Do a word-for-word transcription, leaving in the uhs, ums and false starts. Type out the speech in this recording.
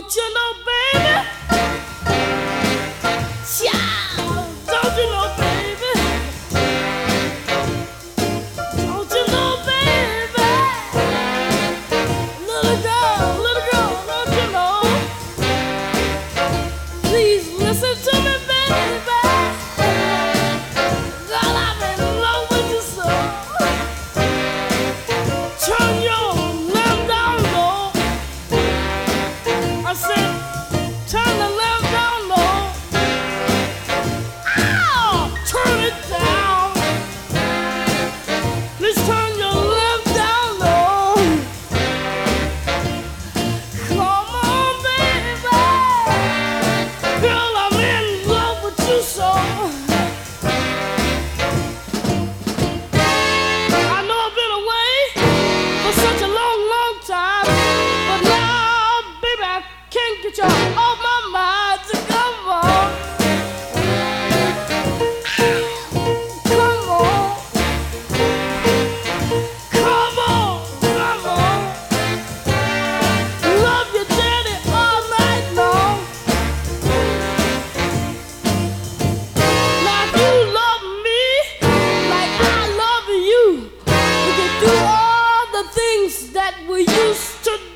Don't you know, baby? Child, don't you know, baby? Don't you know, baby? Little girl, little girl, don't you know? Please listen to me, baby. Girl, I'm in love with you so. Turn your lamp down low. I said, turn the lamp down low. Ow! Turn it down. Please turn your lamp down low. Come on, baby. Girl, I'm in love with you so. I know I've been away for such a long, long time, but now, baby, I can't get you off my mind. So come on, come on, come on, come on. Love you, daddy, all night long. Now if you love me like I love you, we can do all the things that we used to do.